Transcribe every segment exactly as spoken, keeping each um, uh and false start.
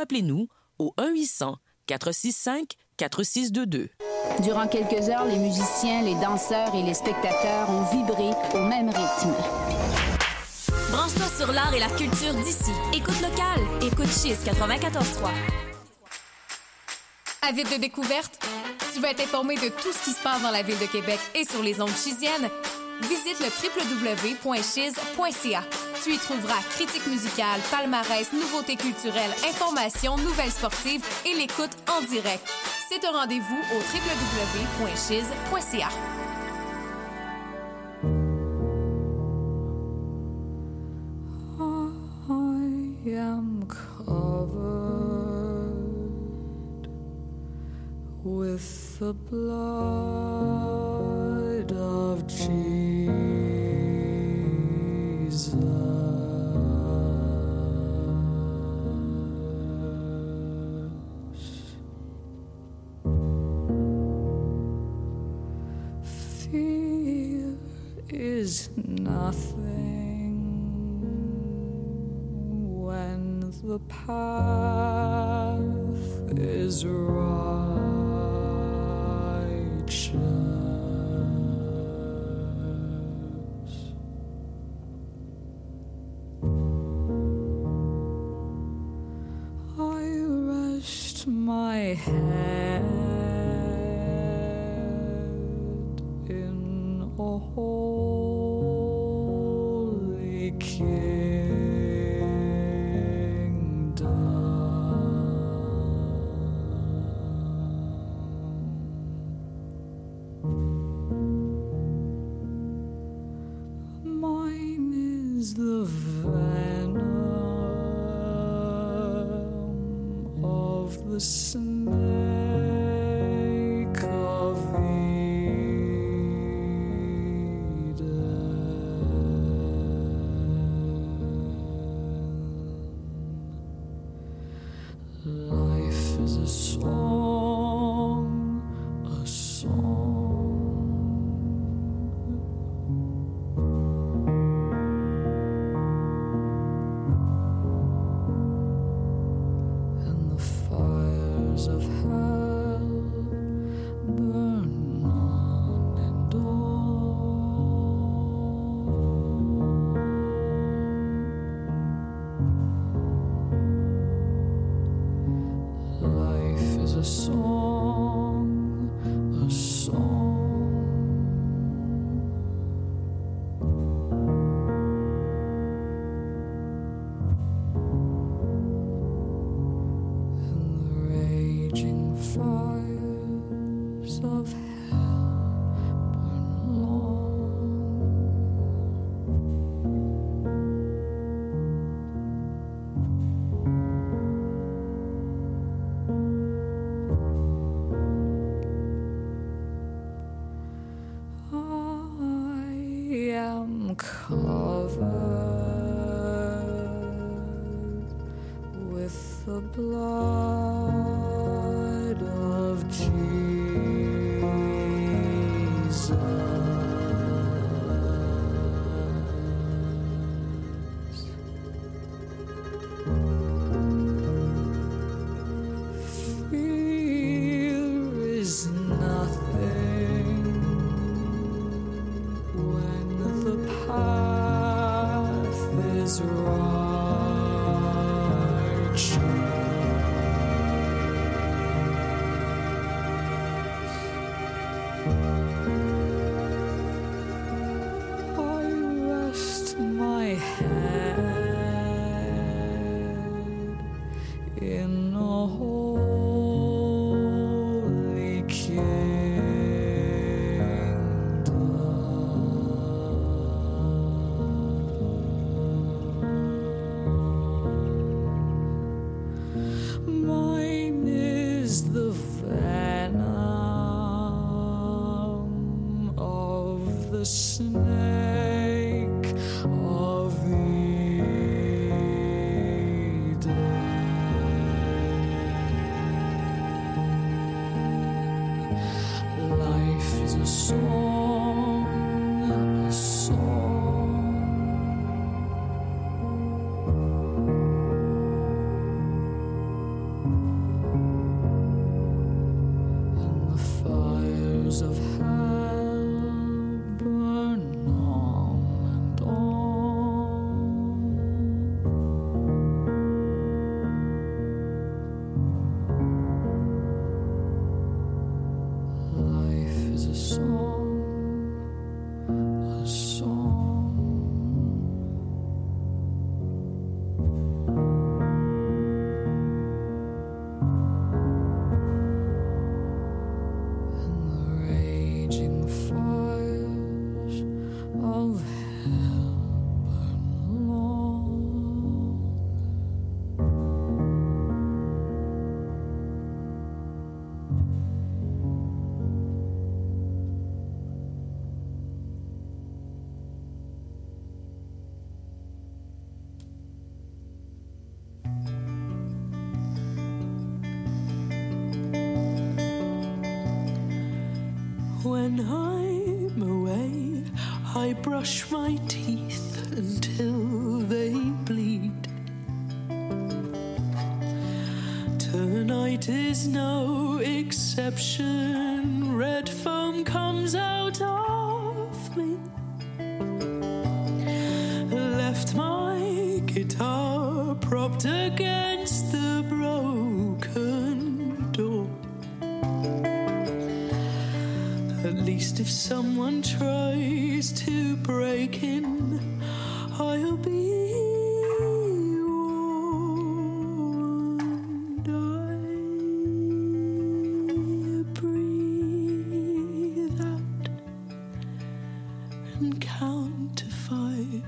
appelez-nous au un huit cents, quatre six cinq, quatre six deux deux. Durant quelques heures, les musiciens, les danseurs et les spectateurs ont vibré au même rythme. Branche-toi sur l'art et la culture d'ici. Écoute locale. Écoute Chiz quatre-vingt-quatorze trois. Avide de découverte? Tu veux être informé de tout ce qui se passe dans la ville de Québec et sur les ondes chiziennes? Visite le w w w point chiz point c a. Tu y trouveras critiques musicales, palmarès, nouveautés culturelles, informations, nouvelles sportives et l'écoute en direct. C'est un rendez-vous au w w w point chiz point c a. I am covered with the blood of Jesus. Fear is nothing when the path is righteous. I rest my head in a holy kingdom. Mine is the venom of the snake of Eden. Life is a song, a song. And the fires of hell burn on and on. Life is a song, a song. And the raging fires of hell burn long. I am covered with the blood of Jesus. Fear is nothing when the path is righteous. I rest my head in a holy kingdom. Mine is the venom of the snake of Eden. Life is a song, a song. When I'm away, I brush my teeth until they bleed. Tonight is no exception. Red foam comes out of me. Left my guitar propped against the broken door. At least if someone tries to break in, I'll be warned. I breathe out and count to five.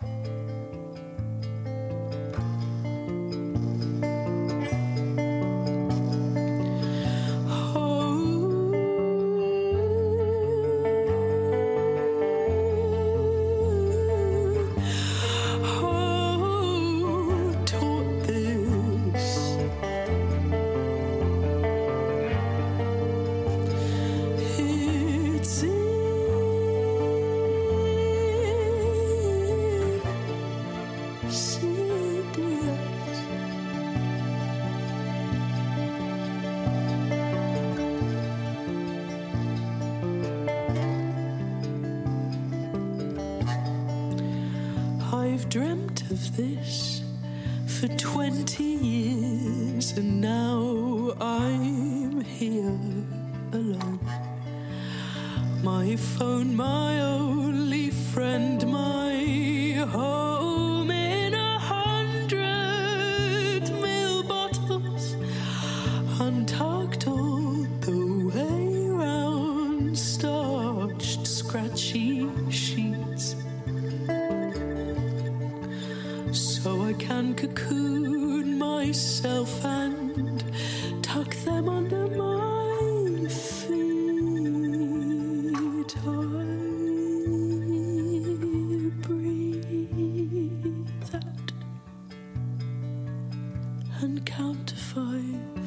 I've dreamt of this for twenty years, and now I'm here alone. My phone, my only friend, my home in a hundred mil bottles, untucked all the way round, starched, scratchy sheets. So I can cocoon myself and tuck them under my feet. I breathe out and count to five.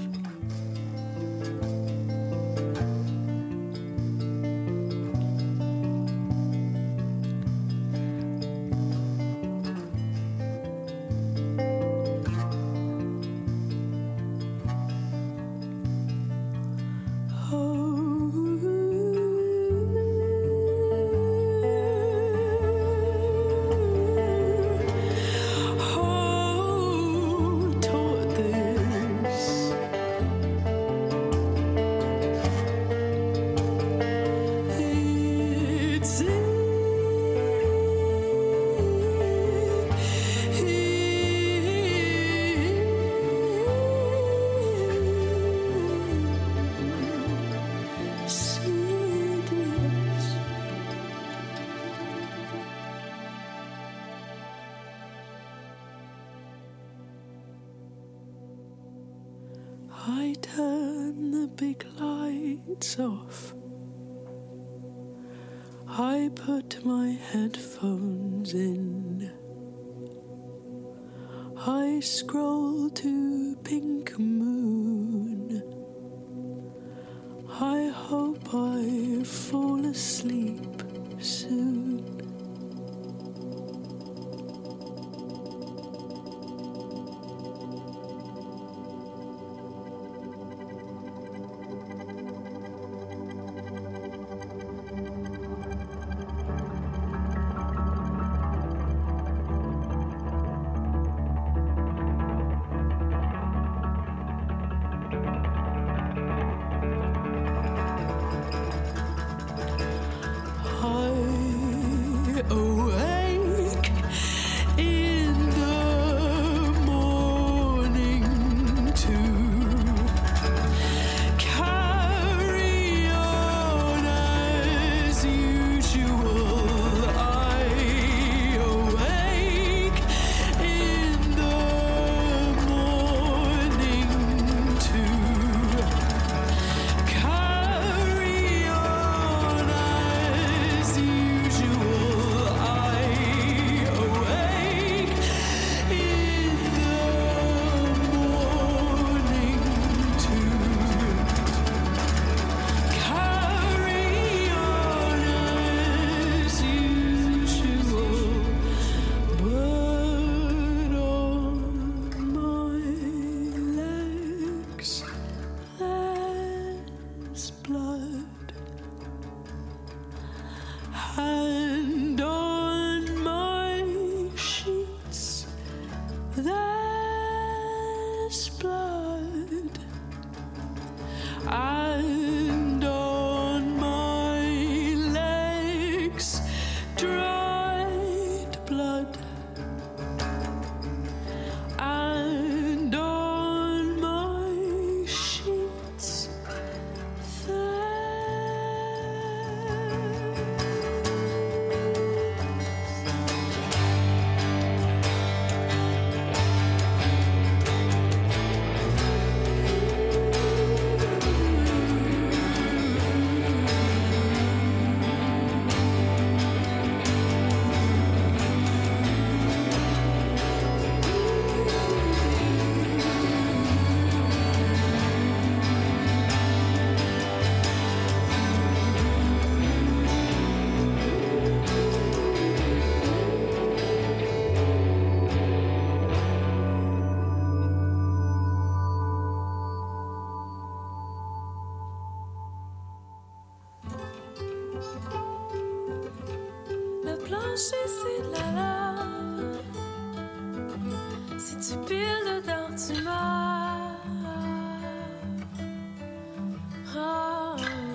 I turn the big lights off. I put my headphones in. I scroll to Pink Moon. I hope I fall asleep soon. plancher, c'est de la lave. Si tu piles dedans, tu meurs. Oh.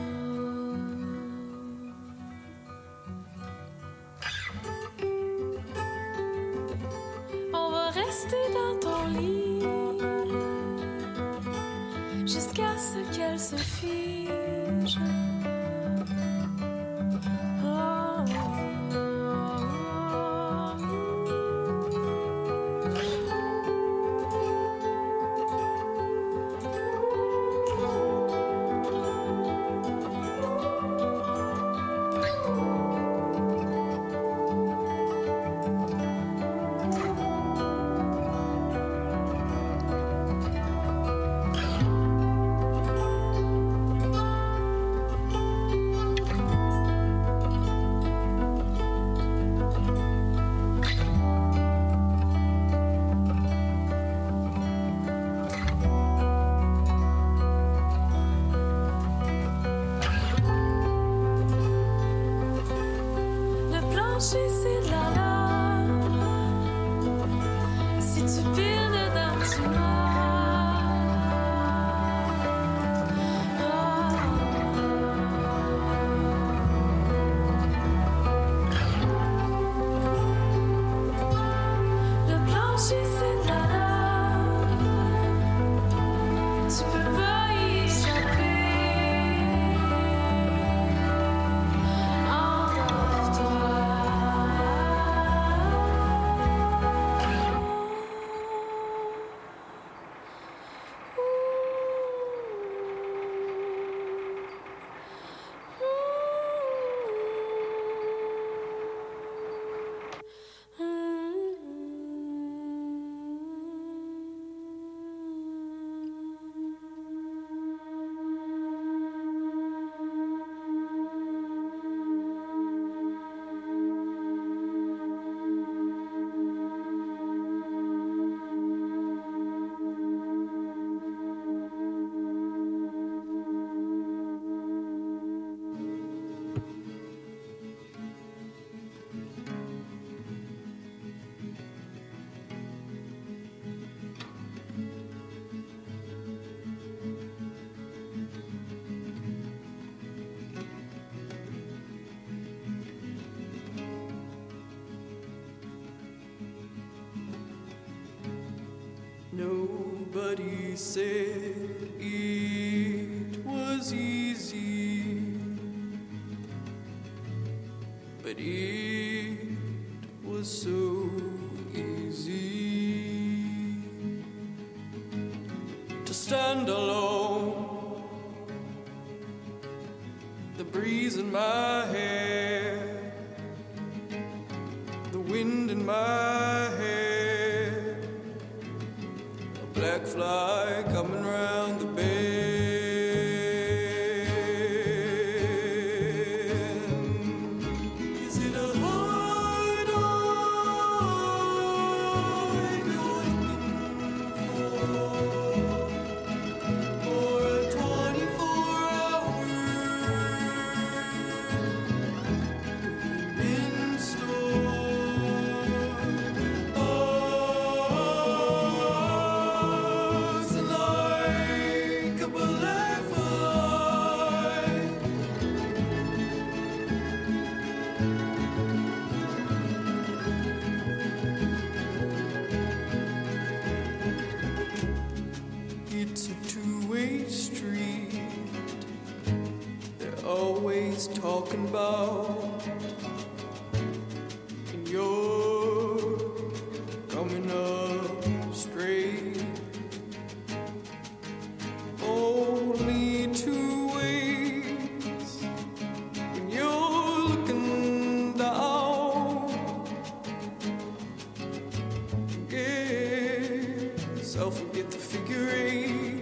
On va rester dans ton lit jusqu'à ce qu'elle se fige. Nobody said it was easy, but it was so easy to stand alone. The breeze in my hair, the wind in my hair, a black fly coming round the bend. Is it a hard eye you're looking for, or a twenty-four hour in store? Oh, it's like a black fly. It's a two-way street. They're always talking about, and you're coming up straight. Only two ways when you're looking down. Guess I'll forget the figure eight.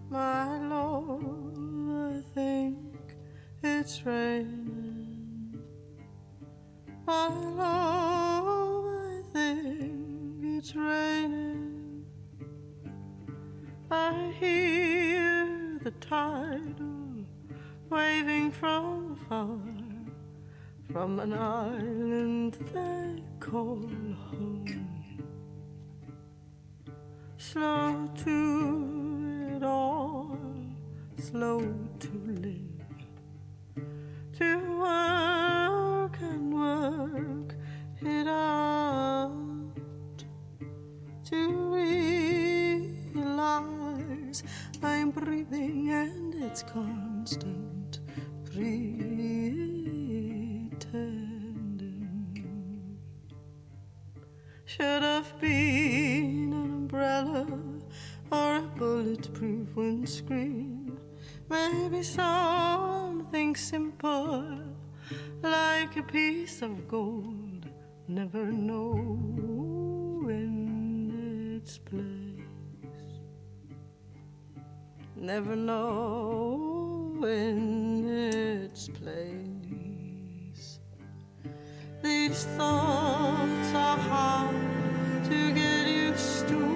My Lord, I think it's raining. My Lord, I think it's raining. I hear the tidal waving from afar, from an island they call home. Slow to it all, slow to live, to work and work it out, to realize I'm breathing and it's constant pretending. Should have been an umbrella or a bulletproof windscreen, maybe something simple like a piece of gold, never knowing its place, never knowing its place. These thoughts are hard to get used to.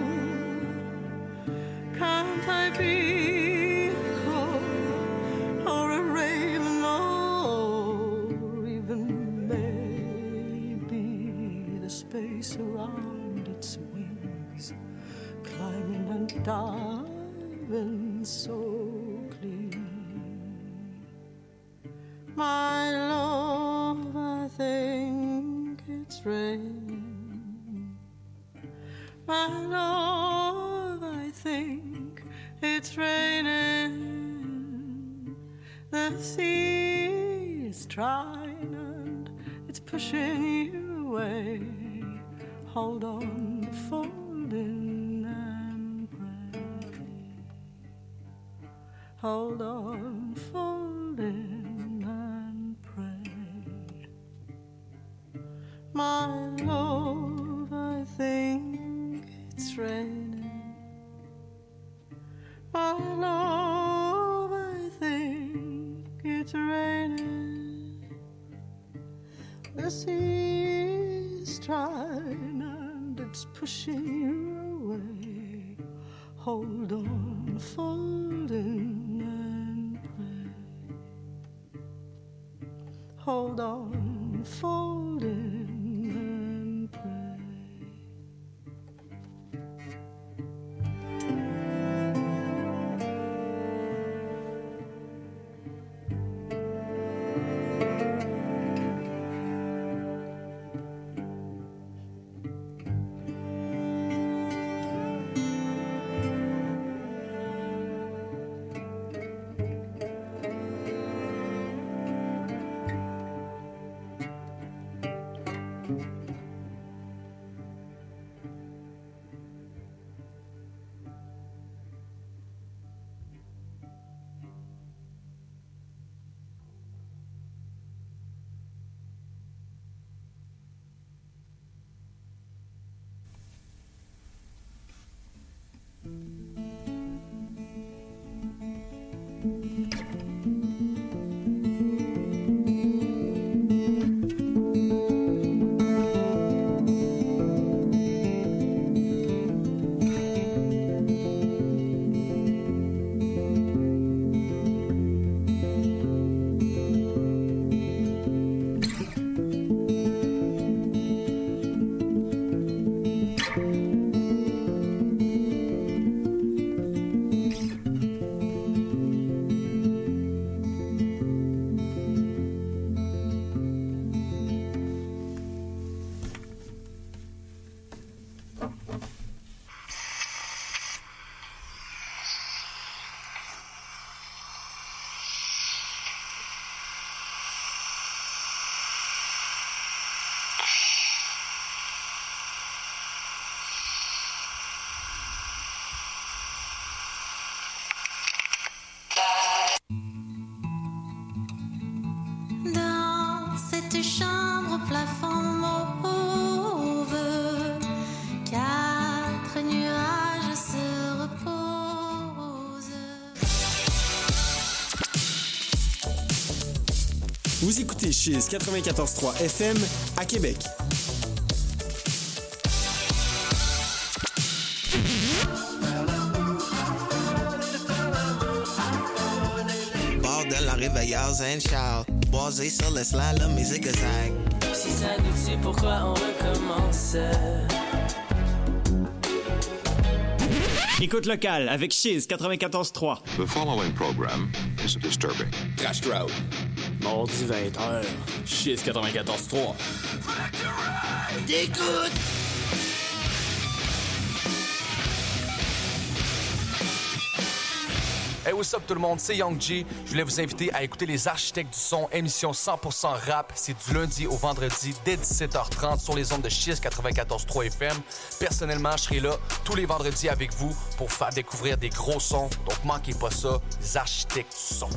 Can't I be a crow or a raven, or even maybe the space around its wings, climbing and diving so clean? My love, I think it's raining. My love, I think it's raining. The sea is trying and it's pushing you away. Hold on, folding and pray. Hold on, folding and pray. My love, I think it's raining. My love, I think it's raining. The sea is trying and it's pushing you away. Hold on, folding and pray. Hold on, folding and pray. Vous écoutez Chiz quatre-vingt-quatorze point trois F M à Québec. Bordel en réveilleur Zen Charles. Basé sur le slang, la musique de Zach. Si ça nous tue, pourquoi on recommence? Écoute locale avec Chiz quatre-vingt-quatorze point trois. The following program is disturbing. Cash Crowd. Mardi vingt heures. Chiz quatre-vingt-quatorze point trois. T'écoutes! Hey, what's up tout le monde, c'est Young G. Je voulais vous inviter à écouter Les Architectes du Son, émission cent pour cent rap. C'est du lundi au vendredi dès dix-sept heures trente sur les ondes de Chiz quatre-vingt-quatorze point trois F M. Personnellement, je serai là tous les vendredis avec vous pour faire découvrir des gros sons. Donc manquez pas ça, Les Architectes du Son.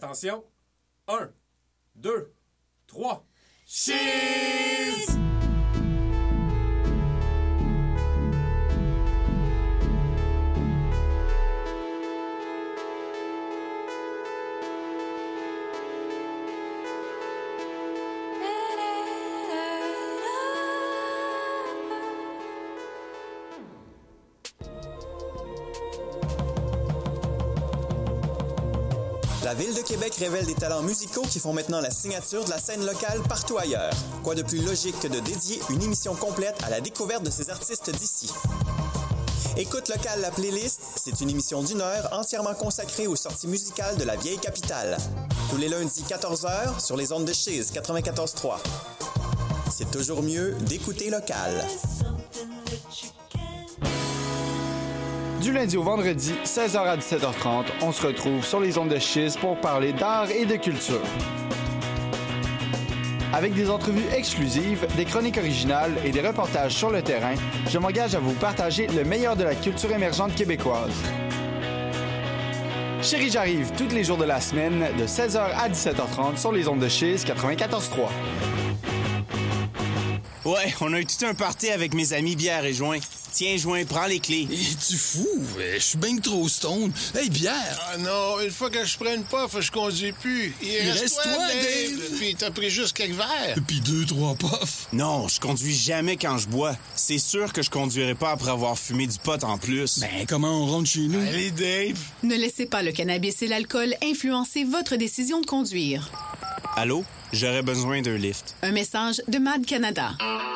Attention. Un, deux, trois. Cheese! La Ville de Québec révèle des talents musicaux qui font maintenant la signature de la scène locale partout ailleurs. Quoi de plus logique que de dédier une émission complète à la découverte de ces artistes d'ici? Écoute Local, la playlist, c'est une émission d'une heure entièrement consacrée aux sorties musicales de la vieille capitale. Tous les lundis quatorze heures sur les ondes de Chiz quatre-vingt-quatorze trois. C'est toujours mieux d'écouter Local. Du lundi au vendredi, seize heures à dix-sept heures trente, on se retrouve sur les ondes de Chiz pour parler d'art et de culture. Avec des entrevues exclusives, des chroniques originales et des reportages sur le terrain, je m'engage à vous partager le meilleur de la culture émergente québécoise. Chérie, j'arrive tous les jours de la semaine de seize heures à dix-sept heures trente sur les ondes de Chiz quatre-vingt-quatorze trois. Ouais, on a eu tout un party avec mes amis bière et joint. Tiens, joint, prends les clés. Es-tu fou? Je suis bien trop stone. Hey, bière! Ah non, une fois que je prends une puff, je conduis plus. Il, Il reste, reste toi, toi, Dave. Dave. Puis t'as pris juste quelques verres. Puis deux, trois puffs. Non, je conduis jamais quand je bois. C'est sûr que je conduirai pas après avoir fumé du pot en plus. Ben, comment on rentre chez nous? Allez, Dave! Ne laissez pas le cannabis et l'alcool influencer votre décision de conduire. Allô? J'aurais besoin d'un lift. Un message de Mad Canada.